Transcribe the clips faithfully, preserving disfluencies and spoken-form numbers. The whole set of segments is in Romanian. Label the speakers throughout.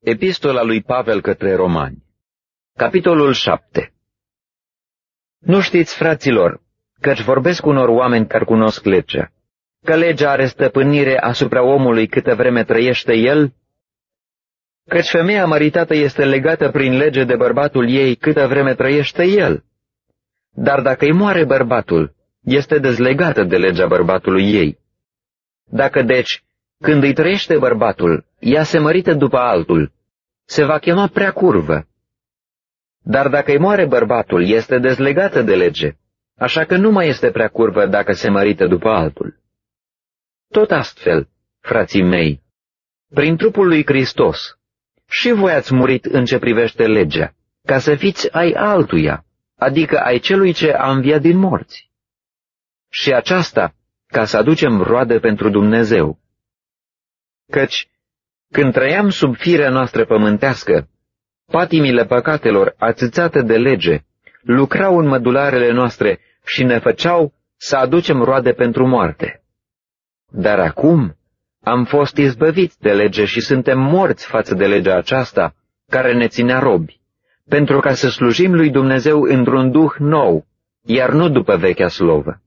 Speaker 1: Epistola lui Pavel către Romani, capitolul șapte. Nu știți, fraților, căci vorbesc unor oameni care cunosc legea, că legea are stăpânire asupra omului câtă vreme trăiește el? Căci femeia măritată este legată prin lege de bărbatul ei câtă vreme trăiește el. Dar dacă îi moare bărbatul, este dezlegată de legea bărbatului ei. Dacă deci, când îi trăiește bărbatul, ea se mărită după altul, se va chema prea curvă. Dar dacă îi moare bărbatul, este dezlegată de lege, așa că nu mai este prea curvă dacă se mărită după altul. Tot astfel, frații mei, prin trupul lui Hristos, și voi ați murit în ce privește legea, ca să fiți ai altuia, adică ai celui ce a înviat din morți. Și aceasta, ca să aducem roade pentru Dumnezeu. Căci, când trăiam sub firea noastră pământească, patimile păcatelor ațățate de lege lucrau în mădularele noastre și ne făceau să aducem roade pentru moarte. Dar acum am fost izbăviți de lege și suntem morți față de legea aceasta care ne ținea robi, pentru ca să slujim lui Dumnezeu într-un duh nou, iar nu după vechea slovă.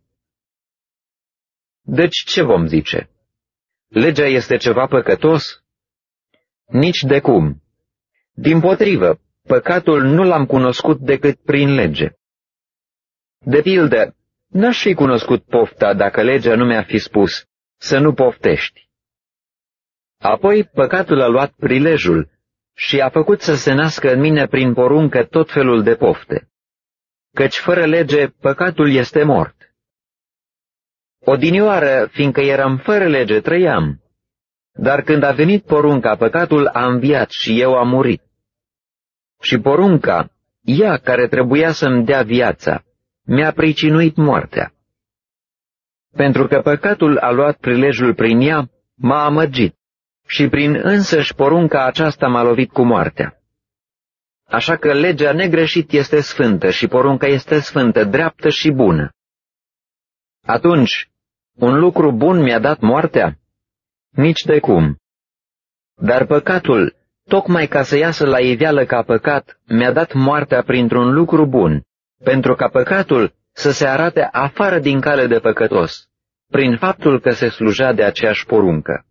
Speaker 1: Deci ce vom zice? Legea este ceva păcătos? Nici de cum. Dimpotrivă, păcatul nu l-am cunoscut decât prin lege. De pildă, n-aș fi cunoscut pofta dacă legea nu mi-ar fi spus să nu poftești. Apoi păcatul a luat prilejul și a făcut să se nască în mine prin poruncă tot felul de pofte, căci fără lege păcatul este mort. Odinioară, fiindcă eram fără lege, trăiam, dar când a venit porunca, păcatul a înviat și eu am murit. Și porunca, ea care trebuia să-mi dea viața, mi-a pricinuit moartea. Pentru că păcatul a luat prilejul prin ea, m-a amăgit și prin însăși porunca aceasta m-a lovit cu moartea. Așa că legea negreșit este sfântă și porunca este sfântă, dreaptă și bună. Atunci, un lucru bun mi-a dat moartea? Nici de cum. Dar păcatul, tocmai ca să iasă la iveală ca păcat, mi-a dat moartea printr-un lucru bun, pentru ca păcatul să se arate afară din cale de păcătos, prin faptul că se slujea de aceeași poruncă.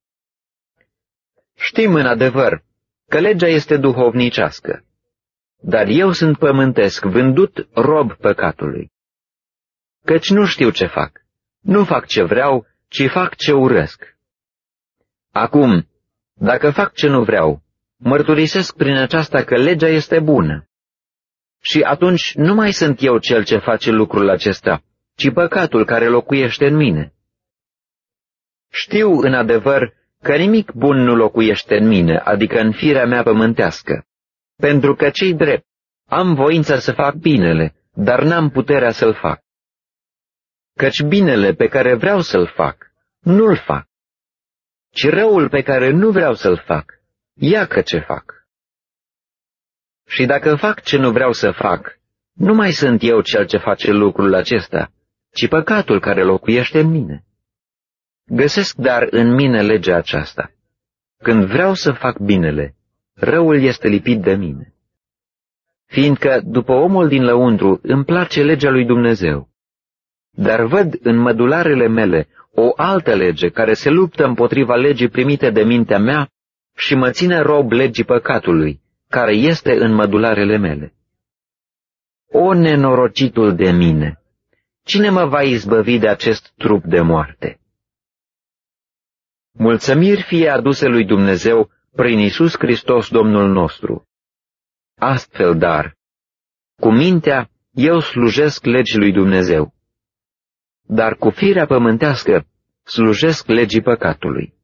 Speaker 1: Știm în adevăr că legea este duhovnicească, dar eu sunt pământesc, vândut rob păcatului. Căci nu știu ce fac, nu fac ce vreau, ci fac ce urăsc. Acum, dacă fac ce nu vreau, mărturisesc prin aceasta că legea este bună. Și atunci nu mai sunt eu cel ce face lucrul acesta, ci păcatul care locuiește în mine. Știu în adevăr că nimic bun nu locuiește în mine, adică în firea mea pământească, pentru că ce-i drept, am voința să fac binele, dar n-am puterea să-l fac. Căci binele pe care vreau să-l fac, nu-l fac, ci răul pe care nu vreau să-l fac, iacă ce fac. Și dacă fac ce nu vreau să fac, nu mai sunt eu cel ce face lucrul acesta, ci păcatul care locuiește în mine. Găsesc dar în mine legea aceasta. Când vreau să fac binele, răul este lipit de mine. Fiindcă, după omul din lăuntru, îmi place legea lui Dumnezeu. Dar văd în mădularele mele o altă lege care se luptă împotriva legii primite de mintea mea și mă ține rob legii păcatului, care este în mădularele mele. O nenorocitul de mine! Cine mă va izbăvi de acest trup de moarte? Mulțumiri fie aduse lui Dumnezeu prin Iisus Hristos Domnul nostru. Astfel, dar, cu mintea eu slujesc legii lui Dumnezeu, dar cu firea pământească slujesc legii păcatului.